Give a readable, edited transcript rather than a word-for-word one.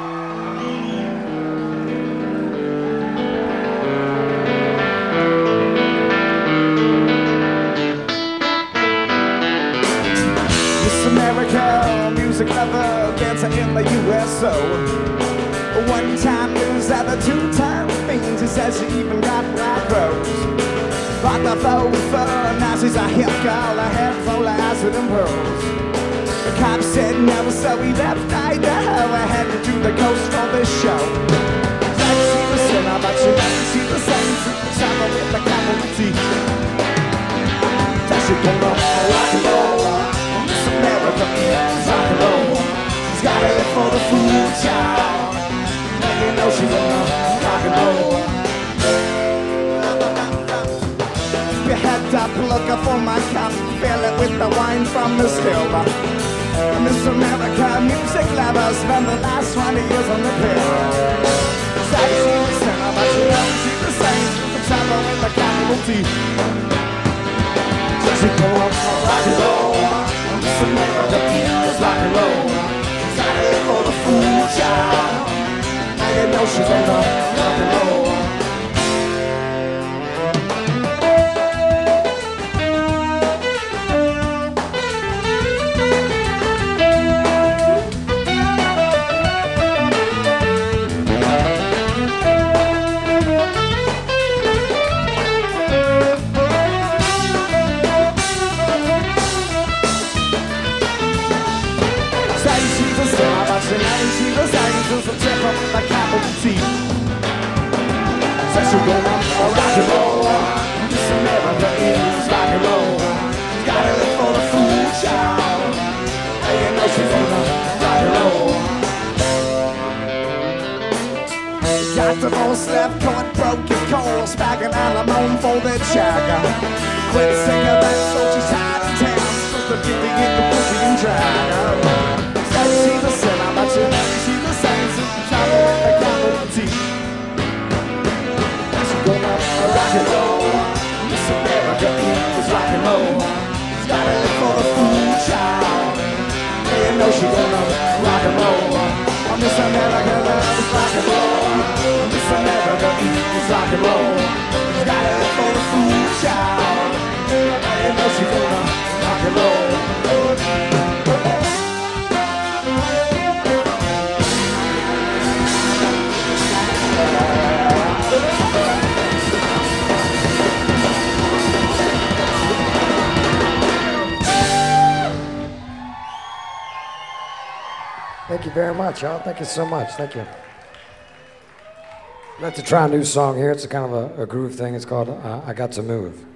Miss America, music lover, dancer in the USO. One time news at the two-time things. He says she even got black rose. But the both now she's a hip girl, a head full of acid and pearls. The cops said never, so we left Idaho. I had to do the coast for this show. Said she was sinner, but she never see the same. Summer with the capital T. Said she gonna rock and roll. Miss America is rock and roll. She's got it for the food, child. And you know she's gonna rock and roll. Head up looking for my cup, fill it with the wine from the still. Miss America, music lover, spent the last 20 years on the pill. Said she was sinner, but she knows she's the same. The trouble with the capital T. So she go up for rock and roll. Miss America is rock and roll. She's got it for the food, child. Now you know she's on the rock and roll. She was angels from tip up with a capital T. Said she's gonna rock and roll. Miss America is rock and roll. She's got it for the food, child. And you know she's gonna rock and roll. Got divorced, left court, broke his cold, spagging alimony for that chagger. Quit sick of that, so she's tired of town. Supposed to get the pussy and drag her. Said she's a sinner, but you know she's the same. Since the trouble with the capital T. She's gonna rock and roll. Miss America is rock and roll. She's got it for the food, child. And you know she's gonna rock and roll. Miss America loves rock and roll. Miss America is rock and roll. She's got it for the food, child. And you know she's gonna rock and roll. Thank you very much, y'all. Thank you so much. Thank you. I'd like to try a new song here. It's a kind of a groove thing. It's called I Got to Move.